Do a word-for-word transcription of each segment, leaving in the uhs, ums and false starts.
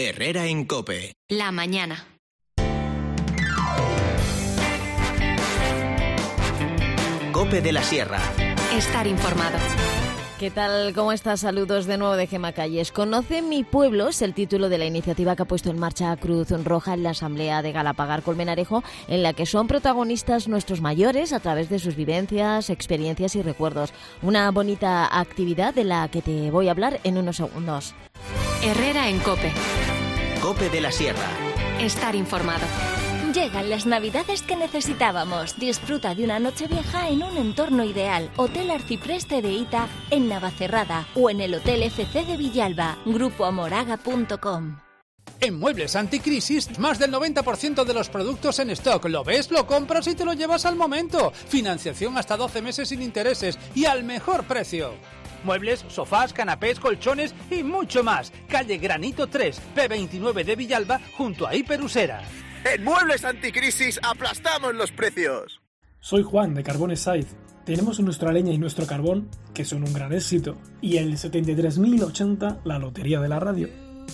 Herrera en COPE. La mañana. COPE de la Sierra. Estar informado. ¿Qué tal? ¿Cómo estás? Saludos de nuevo de Gemma Calles. Conoce mi pueblo es el título de la iniciativa que ha puesto en marcha Cruz Roja en la Asamblea de Galapagar Colmenarejo, en la que son protagonistas nuestros mayores a través de sus vivencias, experiencias y recuerdos. Una bonita actividad de la que te voy a hablar en unos segundos. Herrera en COPE. COPE de la Sierra. Estar informado. Llegan las navidades que necesitábamos. Disfruta de una Nochevieja en un entorno ideal. Hotel Arcipreste de Ita en Navacerrada o en el Hotel F C de Villalba. grupo amoraga punto com. En Muebles Anticrisis, más del noventa por ciento de los productos en stock. ¿Lo ves? Lo compras y te lo llevas al momento. Financiación hasta doce meses sin intereses y al mejor precio. Muebles, sofás, canapés, colchones y mucho más. Calle Granito tres, P veintinueve de Villalba, junto a Hiperusera. En Muebles Anticrisis aplastamos los precios. Soy Juan de Carbones Saiz. Tenemos nuestra leña y nuestro carbón, que son un gran éxito. Y el setenta y tres mil ochenta, la lotería de la radio.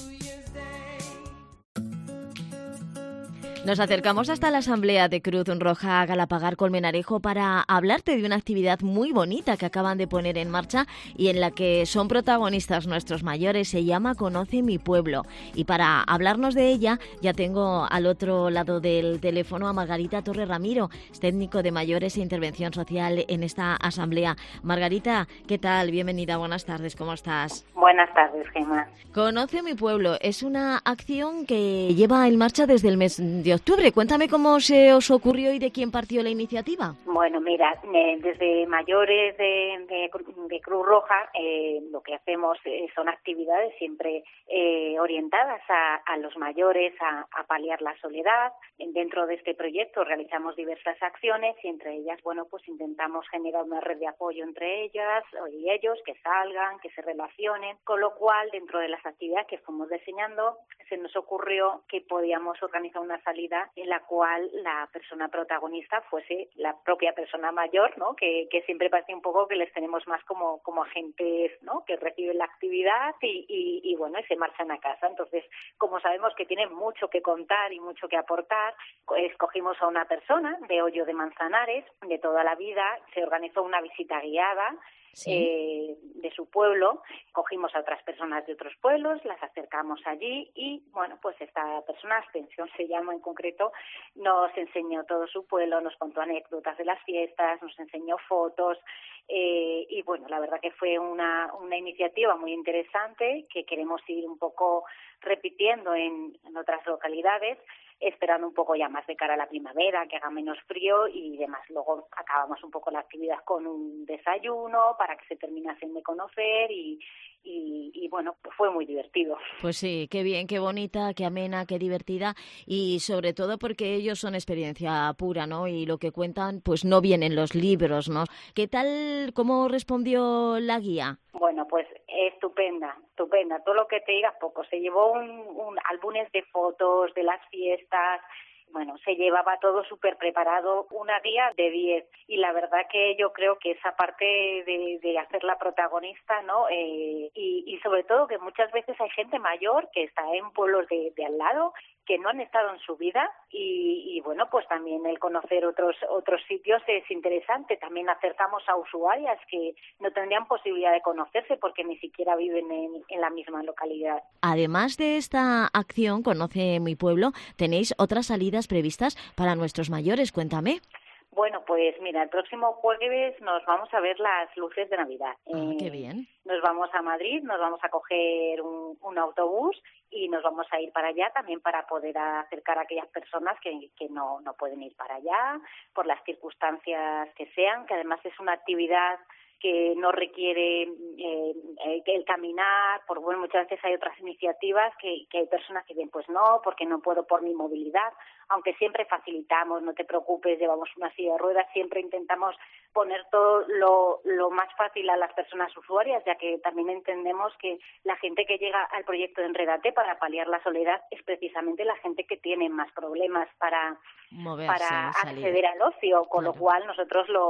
Nos acercamos hasta la Asamblea de Cruz Roja Galapagar Colmenarejo para hablarte de una actividad muy bonita que acaban de poner en marcha y en la que son protagonistas nuestros mayores. Se llama Conoce mi pueblo. Y para hablarnos de ella ya tengo al otro lado del teléfono a Margarita Torre Ramiro, técnico de mayores e intervención social en esta asamblea. Margarita, ¿qué tal? Bienvenida, buenas tardes, ¿cómo estás? Buenas tardes, Gemma. Conoce mi pueblo es una acción que lleva en marcha desde el mes de octubre. Cuéntame cómo se os ocurrió y de quién partió la iniciativa. Bueno, mira, eh, desde mayores de, de, de Cruz Roja eh, lo que hacemos eh, son actividades siempre eh, orientadas a, a los mayores, a, a paliar la soledad. Dentro de este proyecto realizamos diversas acciones y entre ellas, bueno, pues intentamos generar una red de apoyo entre ellas y ellos, que salgan, que se relacionen, con lo cual dentro de las actividades que fuimos diseñando se nos ocurrió que podíamos organizar una salida en la cual la persona protagonista fuese la propia persona mayor, ¿no? Que, que siempre parece un poco que les tenemos más como, como agentes, ¿no? Que reciben la actividad y, y, y bueno, y se marchan a casa. Entonces, como sabemos que tienen mucho que contar y mucho que aportar, escogimos a una persona de Hoyo de Manzanares, de toda la vida, se organizó una visita guiada. Sí. Eh, de su pueblo, cogimos a otras personas de otros pueblos, las acercamos allí y, bueno, pues esta persona, Ascensión se llama en concreto, nos enseñó todo su pueblo, nos contó anécdotas de las fiestas, nos enseñó fotos eh, y, bueno, la verdad que fue una, una iniciativa muy interesante que queremos ir un poco repitiendo en, en otras localidades, esperando un poco ya más de cara a la primavera, que haga menos frío y demás. Luego acabamos un poco la actividad con un desayuno para que se terminasen de conocer y, y, y bueno, pues fue muy divertido. Pues sí, qué bien, qué bonita, qué amena, qué divertida y sobre todo porque ellos son experiencia pura, ¿no? Y lo que cuentan pues no viene en los libros, ¿no? ¿Qué tal, cómo respondió la guía? Bueno, pues estupenda, estupenda. Todo lo que te digas poco. Se llevó un, un álbumes de fotos de las fiestas. Bueno, se llevaba todo súper preparado, una guía de diez. Y la verdad que yo creo que esa parte de, de hacerla protagonista, ¿no? Eh, y, y sobre todo que muchas veces hay gente mayor que está en pueblos de, de al lado que no han estado en su vida y, y bueno, pues también el conocer otros otros sitios es interesante. También acercamos a usuarias que no tendrían posibilidad de conocerse porque ni siquiera viven en, en la misma localidad. Además de esta acción, Conoce mi pueblo, tenéis otras salidas previstas para nuestros mayores. Cuéntame. Bueno, pues mira, el próximo jueves nos vamos a ver las luces de Navidad. Ah, eh, qué bien. Nos vamos a Madrid, nos vamos a coger un, un autobús y nos vamos a ir para allá también para poder acercar a aquellas personas que, que no, no pueden ir para allá por las circunstancias que sean, que además es una actividad que no requiere eh, el caminar, por bueno, muchas veces hay otras iniciativas que, que hay personas que dicen, pues no, porque no puedo por mi movilidad, aunque siempre facilitamos, no te preocupes, llevamos una silla de ruedas, siempre intentamos poner todo lo, lo más fácil a las personas usuarias, ya que también entendemos que la gente que llega al proyecto de Enrédate para paliar la soledad es precisamente la gente que tiene más problemas para, Moverse, para salir. acceder al ocio, con Claro. lo cual nosotros lo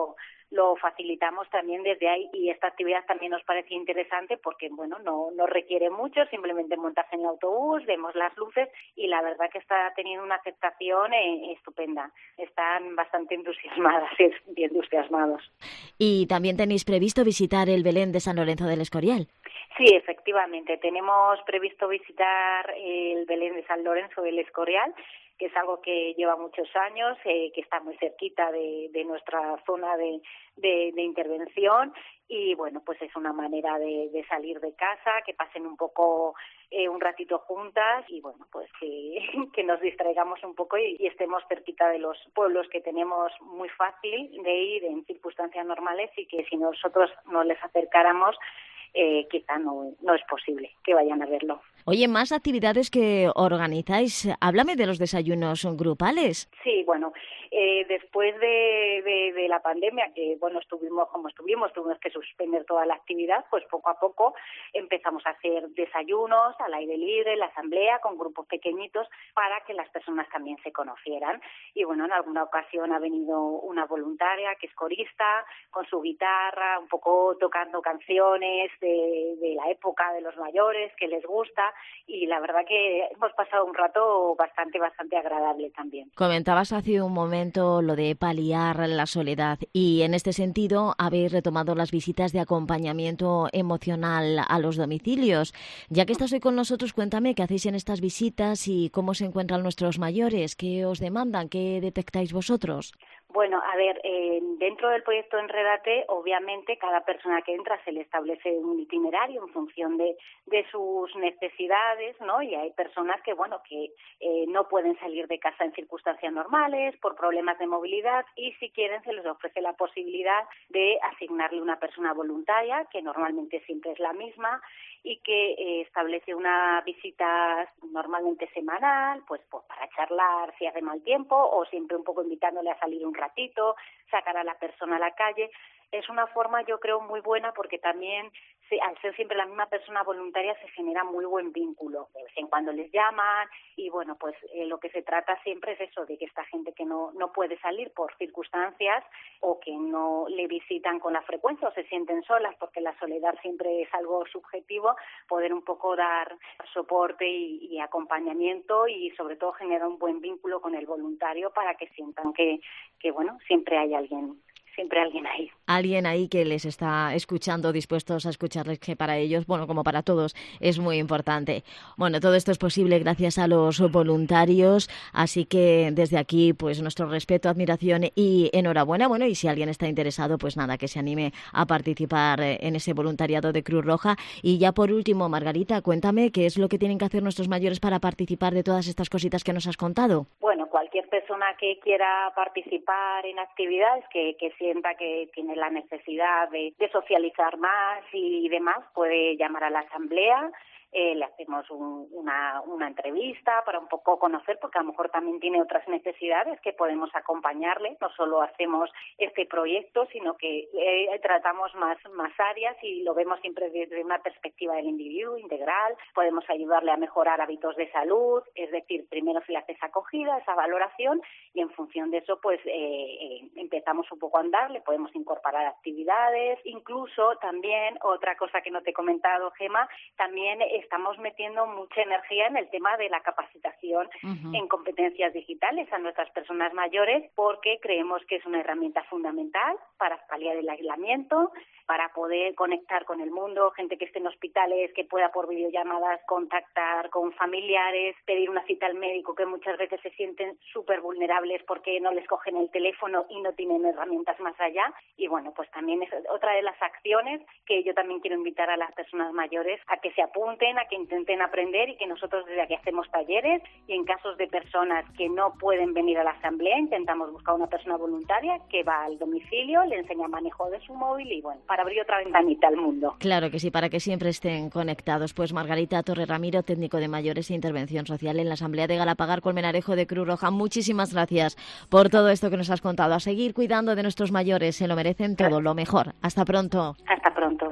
lo facilitamos también desde ahí, y esta actividad también nos parece interesante porque, bueno, no, no requiere mucho, simplemente montarse en el autobús, vemos las luces y la verdad que está teniendo una aceptación eh, estupenda. Están bastante entusiasmadas y entusiasmados. Y también tenéis previsto visitar el Belén de San Lorenzo del Escorial. Sí, efectivamente, tenemos previsto visitar el Belén de San Lorenzo del Escorial, que es algo que lleva muchos años, eh, que está muy cerquita de, de nuestra zona de, de, de intervención, y bueno, pues es una manera de, de salir de casa, que pasen un poco eh, un ratito juntas y bueno, pues que, que nos distraigamos un poco y, y estemos cerquita de los pueblos que tenemos muy fácil de ir en circunstancias normales, y que si nosotros nos les acercáramos, eh, quizá no, no es posible que vayan a verlo. Oye, más actividades que organizáis. Háblame de los desayunos grupales. Sí, bueno, eh, después de, de, de la pandemia, que bueno, estuvimos como estuvimos, tuvimos que suspender toda la actividad, pues poco a poco empezamos a hacer desayunos al aire libre, la asamblea, con grupos pequeñitos, para que las personas también se conocieran. Y bueno, en alguna ocasión ha venido una voluntaria que es corista, con su guitarra, un poco tocando canciones de, de la época de los mayores, que les gusta. Y la verdad que hemos pasado un rato bastante, bastante agradable también. Comentabas hace un momento lo de paliar la soledad, y en este sentido habéis retomado las visitas de acompañamiento emocional a los domicilios. Ya que estás hoy con nosotros, cuéntame qué hacéis en estas visitas y cómo se encuentran nuestros mayores, qué os demandan, qué detectáis vosotros. Bueno, a ver, eh, dentro del proyecto Enrédate, obviamente cada persona que entra se le establece un itinerario en función de, de sus necesidades, ¿no? Y hay personas que, bueno, que eh, no pueden salir de casa en circunstancias normales por problemas de movilidad, y si quieren se les ofrece la posibilidad de asignarle una persona voluntaria, que normalmente siempre es la misma, y que eh, establece una visita normalmente semanal, pues, pues para charlar si hace mal tiempo, o siempre un poco invitándole a salir un ratito, sacar a la persona a la calle. Es una forma, yo creo, muy buena, porque también, se, al ser siempre la misma persona voluntaria, se genera muy buen vínculo. De vez en cuando les llaman y, bueno, pues eh, lo que se trata siempre es eso, de que esta gente que no, no puede salir por circunstancias, o que no le visitan con la frecuencia, o se sienten solas, porque la soledad siempre es algo subjetivo, poder un poco dar soporte y, y acompañamiento, y sobre todo generar un buen vínculo con el voluntario, para que sientan que, que bueno, siempre hay alguien siempre alguien ahí. Alguien ahí que les está escuchando, dispuestos a escucharles, que para ellos, bueno, como para todos, es muy importante. Bueno, todo esto es posible gracias a los voluntarios, así que desde aquí, pues nuestro respeto, admiración y enhorabuena. Bueno, y si alguien está interesado, pues nada, que se anime a participar en ese voluntariado de Cruz Roja. Y ya por último, Margarita, cuéntame qué es lo que tienen que hacer nuestros mayores para participar de todas estas cositas que nos has contado. Bueno, cualquier persona que quiera participar en actividades, que, que sienta que tiene la necesidad de, de socializar más y demás, puede llamar a la asamblea. Eh, le hacemos un, una, una entrevista para un poco conocer, porque a lo mejor también tiene otras necesidades que podemos acompañarle. No solo hacemos este proyecto, sino que eh, tratamos más, más áreas, y lo vemos siempre desde una perspectiva del individuo integral. Podemos ayudarle a mejorar hábitos de salud, es decir, primero se le hace esa acogida, esa valoración, y en función de eso pues eh, eh, empezamos un poco a andar, le podemos incorporar actividades. Incluso también, otra cosa que no te he comentado, Gema, también estamos metiendo mucha energía en el tema de la capacitación uh-huh. en competencias digitales a nuestras personas mayores, porque creemos que es una herramienta fundamental para paliar el aislamiento, para poder conectar con el mundo, gente que esté en hospitales, que pueda por videollamadas contactar con familiares, pedir una cita al médico, que muchas veces se sienten súper vulnerables porque no les cogen el teléfono y no tienen herramientas más allá. Y bueno, pues también es otra de las acciones que yo también quiero invitar a las personas mayores a que se apunten, a que intenten aprender, y que nosotros desde aquí hacemos talleres, y en casos de personas que no pueden venir a la asamblea, intentamos buscar una persona voluntaria que va al domicilio, le enseña manejo de su móvil, y bueno, para abrir otra ventanita al mundo. Claro que sí, para que siempre estén conectados. Pues Margarita Torre Ramiro, técnico de mayores e intervención social en la Asamblea de Galapagar Colmenarejo de Cruz Roja, muchísimas gracias por todo esto que nos has contado. A seguir cuidando de nuestros mayores, se lo merecen todo, lo mejor. Hasta pronto. Hasta pronto.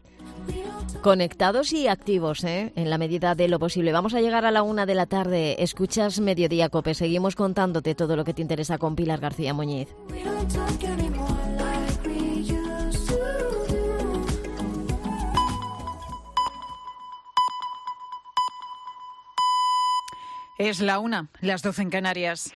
Conectados y activos, ¿eh? En la medida de lo posible. Vamos a llegar a la una de la tarde. Escuchas Mediodía Cope. Seguimos contándote todo lo que te interesa con Pilar García Muñiz. Es la una, las doce en Canarias.